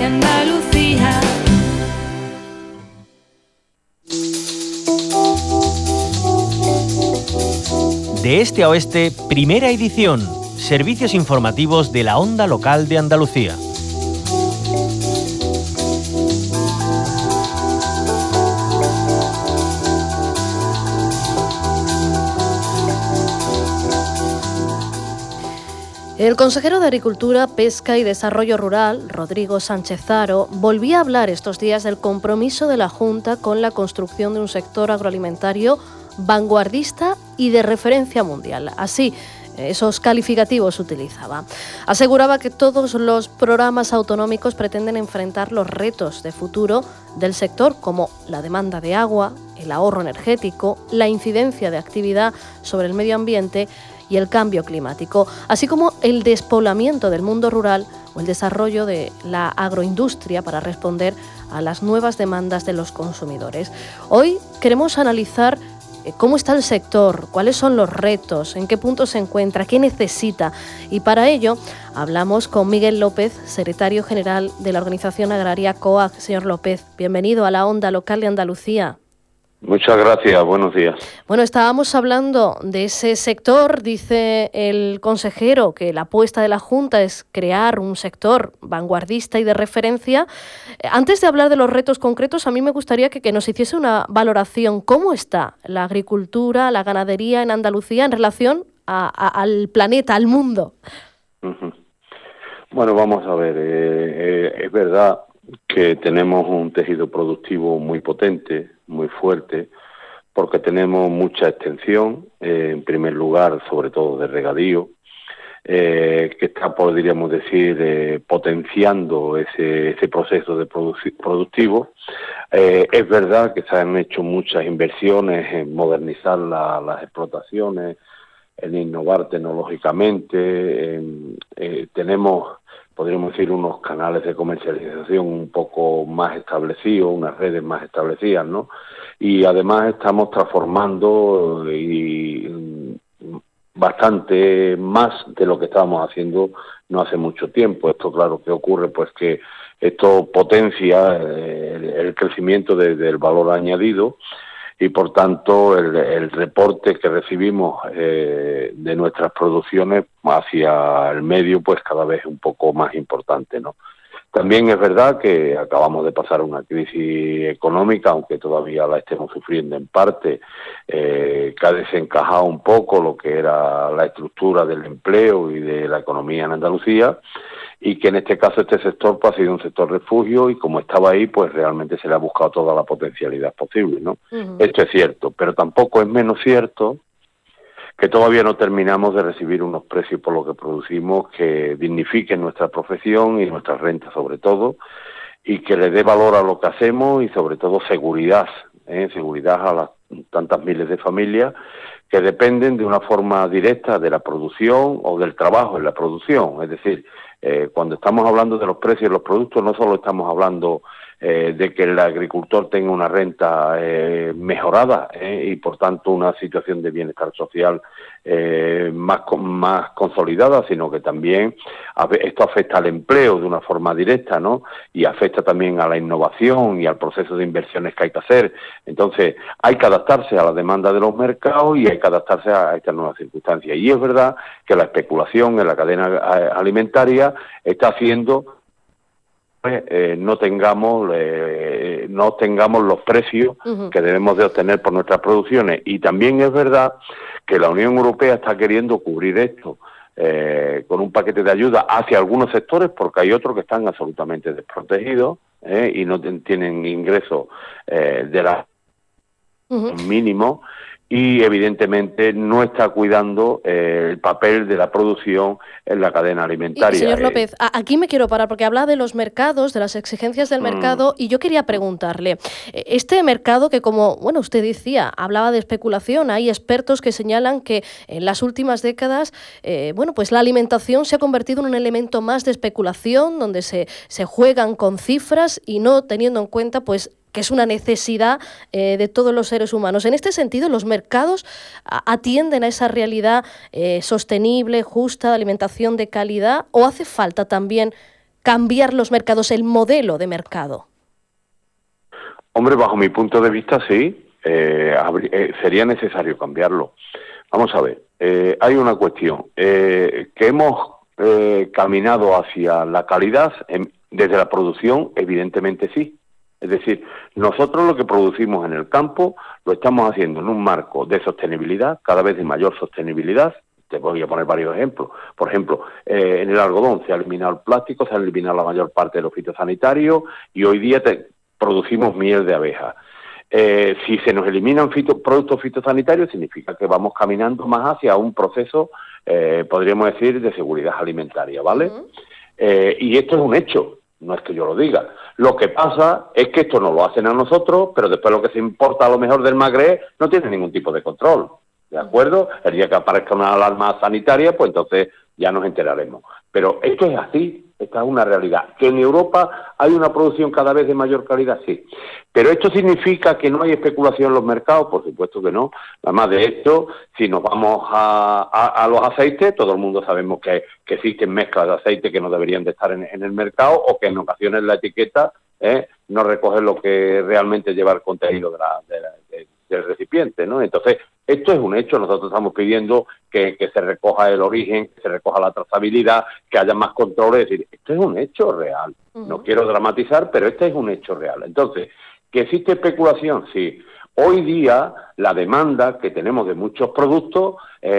de Andalucía. De este a oeste, primera edición. Servicios informativos de la Onda Local de Andalucía. El consejero de Agricultura, Pesca y Desarrollo Rural, Rodrigo Sánchez Zaro, volvía a hablar estos días del compromiso de la Junta con la construcción de un sector agroalimentario vanguardista y de referencia mundial. Así, esos calificativos utilizaba. Aseguraba que todos los programas autonómicos pretenden enfrentar los retos de futuro del sector, como la demanda de agua, el ahorro energético, la incidencia de actividad sobre el medio ambiente y el cambio climático, así como el despoblamiento del mundo rural o el desarrollo de la agroindustria para responder a las nuevas demandas de los consumidores. Hoy queremos analizar cómo está el sector, cuáles son los retos, en qué punto se encuentra, qué necesita. Y para ello hablamos con Miguel López, secretario general de la Organización Agraria COAG. Señor López, bienvenido a la Onda Local de Andalucía. Muchas gracias, buenos días. Bueno, estábamos hablando de ese sector. Dice el consejero que la apuesta de la Junta es crear un sector vanguardista y de referencia. Antes de hablar de los retos concretos, a mí me gustaría que nos hiciese una valoración. ¿Cómo está la agricultura, la ganadería en Andalucía en relación al planeta, al mundo? Bueno, vamos a ver. Es verdad que tenemos un tejido productivo muy potente, muy fuerte, porque tenemos mucha extensión, en primer lugar, sobre todo de regadío, que está, podríamos decir, potenciando ese proceso de productivo. Es verdad que se han hecho muchas inversiones en modernizar las explotaciones, en innovar tecnológicamente, tenemos, podríamos decir, unos canales de comercialización un poco más establecidos, unas redes más establecidas, ¿no? Y además estamos transformando bastante más de lo que estábamos haciendo no hace mucho tiempo. Esto, claro, que ocurre, pues que esto potencia el crecimiento del valor añadido y, por tanto, el reporte que recibimos de nuestras producciones hacia el medio, pues cada vez es un poco más importante, ¿no? También es verdad que acabamos de pasar una crisis económica, aunque todavía la estemos sufriendo en parte, que ha desencajado un poco lo que era la estructura del empleo y de la economía en Andalucía, y que en este caso este sector pues, ha sido un sector refugio, y como estaba ahí, pues realmente se le ha buscado toda la potencialidad posible, ¿no? Esto es cierto, pero tampoco es menos cierto que todavía no terminamos de recibir unos precios por lo que producimos que dignifiquen nuestra profesión y nuestra renta sobre todo, y que le dé valor a lo que hacemos y sobre todo seguridad a las tantas miles de familias que dependen de una forma directa de la producción o del trabajo en la producción. Es decir, cuando estamos hablando de los precios de los productos, no solo estamos hablando de que el agricultor tenga una renta mejorada y por tanto una situación de bienestar social más consolidada, sino que también esto afecta al empleo de una forma directa, ¿no? Y afecta también a la innovación y al proceso de inversiones que hay que hacer. Entonces hay que adaptarse a la demanda de los mercados y hay que adaptarse a estas nuevas circunstancias. Y es verdad que la especulación en la cadena alimentaria está haciendo no tengamos los precios que debemos de obtener por nuestras producciones. Y también es verdad que la Unión Europea está queriendo cubrir esto con un paquete de ayuda hacia algunos sectores, porque hay otros que están absolutamente desprotegidos y no tienen ingresos de la mínimo, y evidentemente no está cuidando el papel de la producción en la cadena alimentaria. Y, señor López, aquí me quiero parar porque habla de los mercados, de las exigencias del mercado, y yo quería preguntarle, este mercado que, como usted decía, hablaba de especulación, hay expertos que señalan que en las últimas décadas pues la alimentación se ha convertido en un elemento más de especulación, donde se juegan con cifras y no teniendo en cuenta pues que es una necesidad de todos los seres humanos. En este sentido, ¿los mercados atienden a esa realidad sostenible, justa, de alimentación de calidad, o hace falta también cambiar los mercados, el modelo de mercado? Hombre, bajo mi punto de vista, sí, sería necesario cambiarlo. Vamos a ver, hay una cuestión, que hemos caminado hacia la calidad desde la producción, evidentemente sí. Es decir, nosotros lo que producimos en el campo lo estamos haciendo en un marco de sostenibilidad, cada vez de mayor sostenibilidad. Te voy a poner varios ejemplos. Por ejemplo, en el algodón se ha eliminado el plástico, se ha eliminado la mayor parte de los fitosanitarios y hoy día producimos miel de abeja. Si se nos eliminan productos fitosanitarios, significa que vamos caminando más hacia un proceso, podríamos decir, de seguridad alimentaria, ¿vale? Y esto es un hecho, no es que yo lo diga. Lo que pasa es que esto nos lo hacen a nosotros, pero después lo que se importa a lo mejor del Magreb no tiene ningún tipo de control, ¿de acuerdo? El día que aparezca una alarma sanitaria, pues entonces ya nos enteraremos. Pero esto es así, esta es una realidad. ¿Que en Europa hay una producción cada vez de mayor calidad? Sí. ¿Pero esto significa que no hay especulación en los mercados? Por supuesto que no. Además de esto, si nos vamos a los aceites, todo el mundo sabemos que existen mezclas de aceite que no deberían de estar en el mercado o que en ocasiones la etiqueta no recoge lo que realmente lleva el contenido del recipiente, ¿no? Entonces, esto es un hecho. Nosotros estamos pidiendo que se recoja el origen, que se recoja la trazabilidad, que haya más controles. Es decir, esto es un hecho real. No quiero dramatizar, pero este es un hecho real. Entonces, ¿que existe especulación? Sí. Hoy día, la demanda que tenemos de muchos productos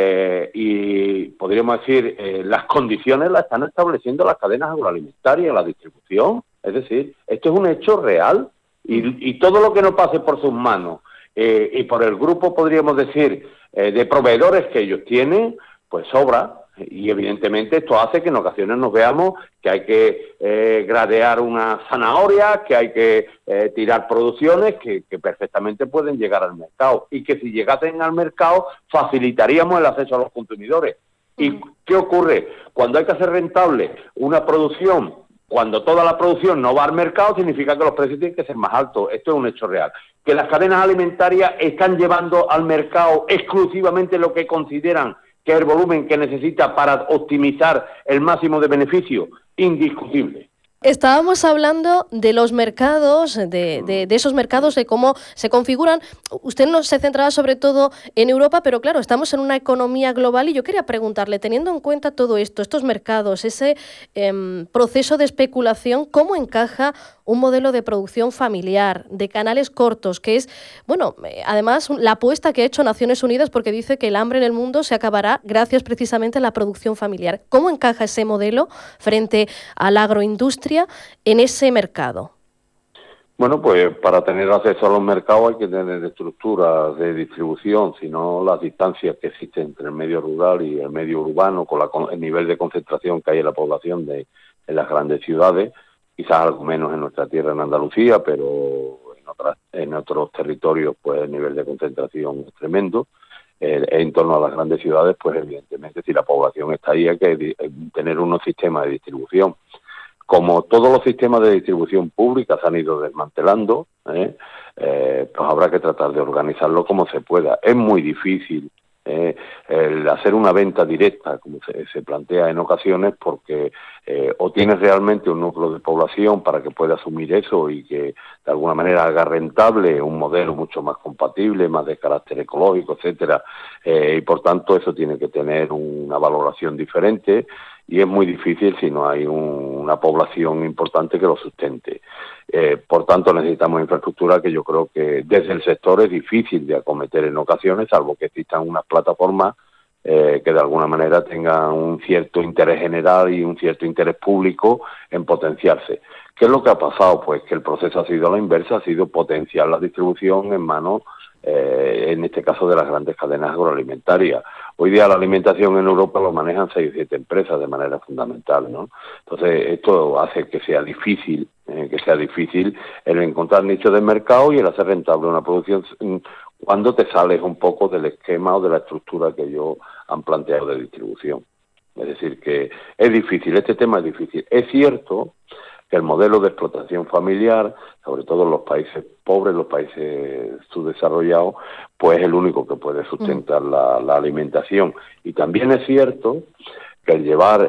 y, podríamos decir, las condiciones las están estableciendo las cadenas agroalimentarias, la distribución. Es decir, esto es un hecho real y todo lo que no pase por sus manos y por el grupo, podríamos decir, de proveedores que ellos tienen, pues sobra. Y evidentemente esto hace que en ocasiones nos veamos que hay que gradear una zanahoria, que hay que tirar producciones que perfectamente pueden llegar al mercado y que si llegasen al mercado facilitaríamos el acceso a los consumidores. ¿Y qué ocurre? Cuando hay que hacer rentable una producción, cuando toda la producción no va al mercado, significa que los precios tienen que ser más altos. Esto es un hecho real. Que las cadenas alimentarias están llevando al mercado exclusivamente lo que consideran que es el volumen que necesita para optimizar el máximo de beneficio, indiscutible. Estábamos hablando de los mercados, de esos mercados, de cómo se configuran. Usted no se centraba sobre todo en Europa, pero claro, estamos en una economía global y yo quería preguntarle, teniendo en cuenta todo esto, estos mercados, ese proceso de especulación, ¿cómo encaja un modelo de producción familiar, de canales cortos, que es, bueno, además la apuesta que ha hecho Naciones Unidas porque dice que el hambre en el mundo se acabará gracias precisamente a la producción familiar? ¿Cómo encaja ese modelo frente a la agroindustria en ese mercado? Bueno, pues para tener acceso a los mercados hay que tener estructuras de distribución, sino las distancias que existen entre el medio rural y el medio urbano, con el nivel de concentración que hay en la población en las grandes ciudades, quizás algo menos en nuestra tierra, en Andalucía, pero en otros territorios pues el nivel de concentración es tremendo. En torno a las grandes ciudades, pues evidentemente si la población está ahí hay que tener unos sistemas de distribución. Como todos los sistemas de distribución pública se han ido desmantelando, pues habrá que tratar de organizarlo como se pueda. Es muy difícil el hacer una venta directa, como se plantea en ocasiones, porque o tienes realmente un núcleo de población para que pueda asumir eso y que de alguna manera haga rentable un modelo mucho más compatible, más de carácter ecológico, etcétera, y por tanto eso tiene que tener una valoración diferente. Y es muy difícil si no hay una población importante que lo sustente. Por tanto, necesitamos infraestructura que yo creo que desde el sector es difícil de acometer en ocasiones, salvo que existan unas plataformas que de alguna manera tengan un cierto interés general y un cierto interés público en potenciarse. ¿Qué es lo que ha pasado? Pues que el proceso ha sido a la inversa, ha sido potenciar la distribución en manos, en este caso, de las grandes cadenas agroalimentarias. Hoy día la alimentación en Europa lo manejan 6 o 7 empresas de manera fundamental, ¿no? Entonces esto hace que sea difícil el encontrar nichos de mercado y el hacer rentable una producción cuando te sales un poco del esquema o de la estructura que ellos han planteado de distribución. Es decir, que es difícil, este tema es difícil. Es cierto que el modelo de explotación familiar, sobre todo en los países pobres, los países subdesarrollados, pues es el único que puede sustentar la alimentación. Y también es cierto que el llevar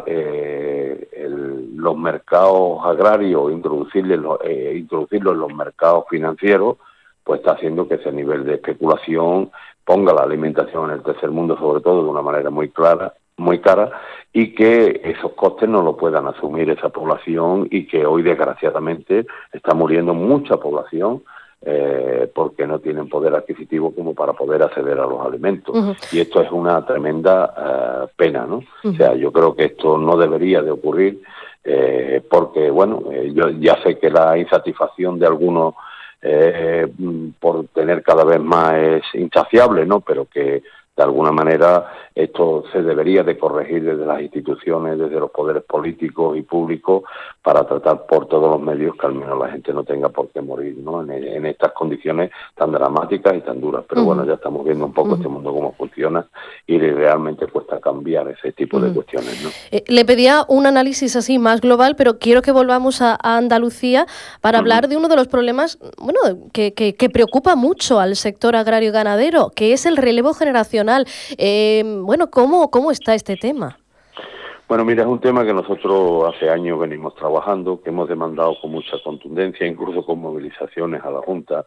los mercados agrarios, introducirlos en los mercados financieros, pues está haciendo que ese nivel de especulación ponga la alimentación en el tercer mundo, sobre todo, de una manera muy cara, y que esos costes no lo puedan asumir esa población, y que hoy, desgraciadamente, está muriendo mucha población porque no tienen poder adquisitivo como para poder acceder a los alimentos. Y esto es una tremenda pena, ¿no? O sea, yo creo que esto no debería de ocurrir, porque, bueno, yo ya sé que la insatisfacción de algunos por tener cada vez más es insaciable, ¿no? Pero que de alguna manera esto se debería de corregir desde las instituciones, desde los poderes políticos y públicos, para tratar por todos los medios que al menos la gente no tenga por qué morir, ¿no? En estas condiciones tan dramáticas y tan duras. Pero bueno, ya estamos viendo un poco este mundo cómo funciona, y realmente cuesta cambiar ese tipo de cuestiones, ¿no? Le pedía un análisis así más global, pero quiero que volvamos a Andalucía para hablar de uno de los problemas, bueno, que preocupa mucho al sector agrario y ganadero, que es el relevo generacional. Bueno, ¿cómo está este tema? Bueno, mira, es un tema que nosotros hace años venimos trabajando, que hemos demandado con mucha contundencia, incluso con movilizaciones a la Junta,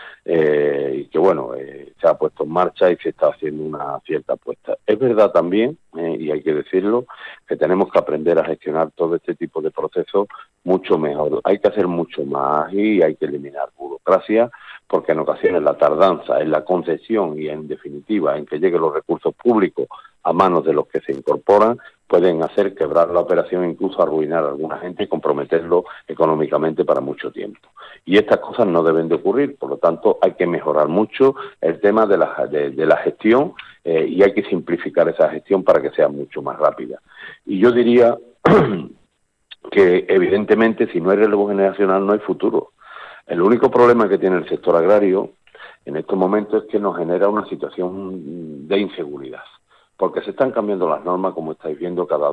y que, bueno, se ha puesto en marcha y se está haciendo una cierta apuesta. Es verdad también, y hay que decirlo, que tenemos que aprender a gestionar todo este tipo de procesos mucho mejor. Hay que hacer mucho más y hay que eliminar burocracia, porque en ocasiones la tardanza en la concesión y, en definitiva, en que lleguen los recursos públicos a manos de los que se incorporan, pueden hacer quebrar la operación, incluso arruinar a alguna gente y comprometerlo económicamente para mucho tiempo. Y estas cosas no deben de ocurrir, por lo tanto hay que mejorar mucho el tema de la gestión, y hay que simplificar esa gestión para que sea mucho más rápida. Y yo diría que, evidentemente, si no hay relevo generacional no hay futuro. El único problema que tiene el sector agrario en estos momentos es que nos genera una situación de inseguridad, porque se están cambiando las normas, como estáis viendo, cada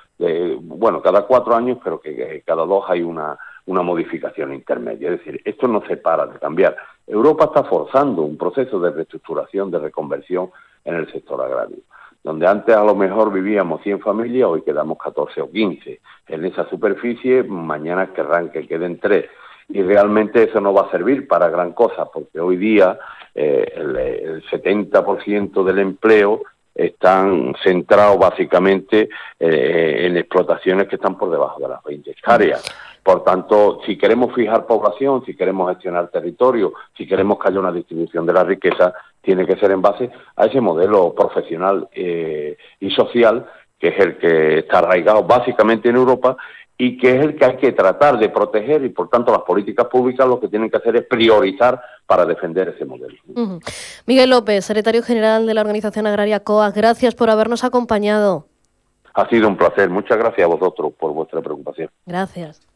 4 años, pero que cada 2 hay una modificación intermedia. Es decir, esto no se para de cambiar. Europa está forzando un proceso de reestructuración, de reconversión en el sector agrario. Donde antes a lo mejor vivíamos 100 familias, hoy quedamos 14 o 15 en esa superficie, mañana querrán que queden 3. Y realmente eso no va a servir para gran cosa, porque hoy día el 70% del empleo están centrados básicamente en explotaciones que están por debajo de las 20 hectáreas. Por tanto, si queremos fijar población, si queremos gestionar territorio, si queremos que haya una distribución de la riqueza, tiene que ser en base a ese modelo profesional y social, que es el que está arraigado básicamente en Europa, y que es el que hay que tratar de proteger, y por tanto las políticas públicas lo que tienen que hacer es priorizar para defender ese modelo. Miguel López, secretario general de la Organización Agraria COAG, gracias por habernos acompañado. Ha sido un placer. Muchas gracias a vosotros por vuestra preocupación. Gracias.